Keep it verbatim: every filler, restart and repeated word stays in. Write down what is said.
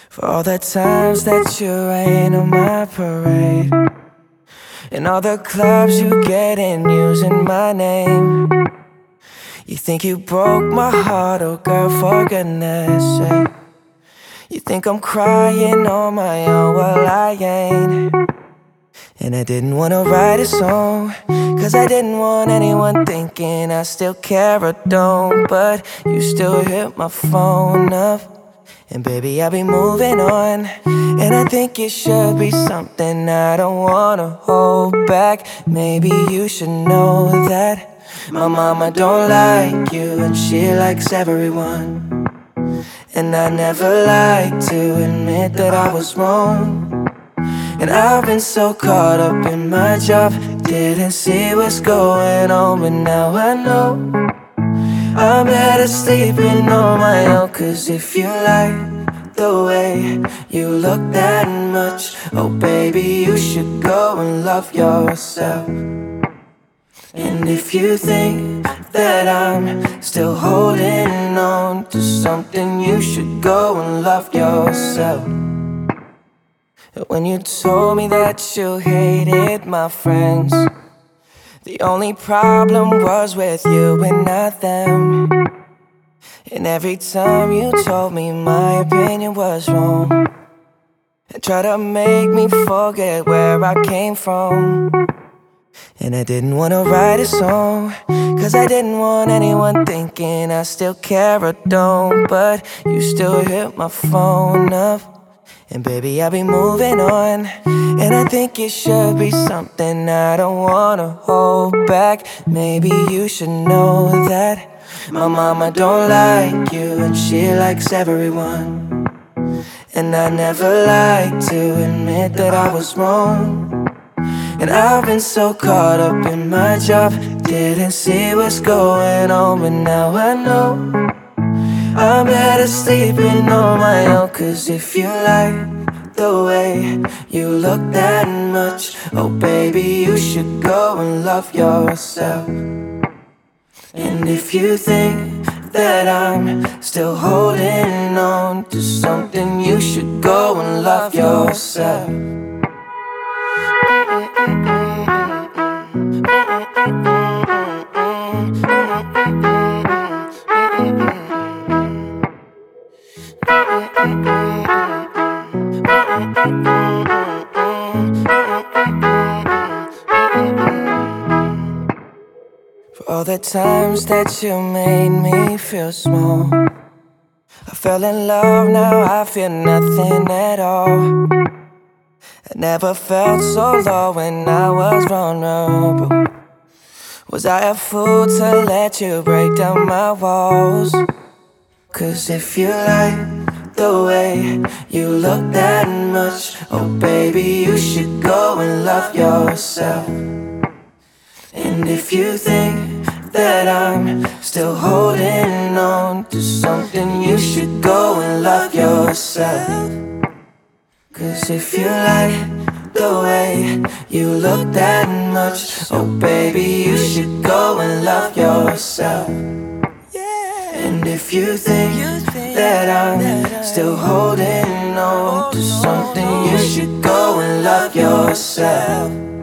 For all the times that you rain on my parade, and all the clubs you get in using my name. You think you broke my heart, oh girl, for goodness sake. You think I'm crying on my own, well I ain't. And I didn't wanna write a song, cause I didn't want anyone thinking I still care or don't. But you still hit my phone up, and baby, I'll be moving on. And I think it should be something I don't wanna hold back. Maybe you should know that my mama don't like you, and she likes everyone. And I never like to admit that I was wrong. And I've been so caught up in my job, didn't see what's going on. But now I know I'm better sleeping on my own. Cause if you like the way you look that much, oh baby, you should go and love yourself. And if you think that I'm still holding on to something, you should go and love yourself. When you told me that you hated my friends, the only problem was with you and not them. And every time you told me my opinion was wrong, and tried to make me forget where I came from. And I didn't wanna write a song, cause I didn't want anyone thinking I still care or don't. But you still hit my phone up, and baby, I'll be moving on. And I think it should be something I don't wanna hold back. Maybe you should know that my mama don't like you, and she likes everyone. And I never like to admit that I was wrong. And I've been so caught up in my job, didn't see what's going on. But now I know I'm better sleeping on my own. Cause if you like the way you look that much, oh baby, you should go and love yourself. And if you think that I'm still holding on to something, you should go and love yourself. For all the times that you made me feel small, I fell in love, now I feel nothing at all. I never felt so low when I was vulnerable. Was I a fool to let you break down my walls? Cause if you like the way you look that much, oh baby, you should go and love yourself. And if you think that I'm still holding on to something, you should go and love yourself. Cause if you like the way you look that much, oh baby, you should go and love yourself. And if you think that I'm still holding on to something, you should go and love yourself.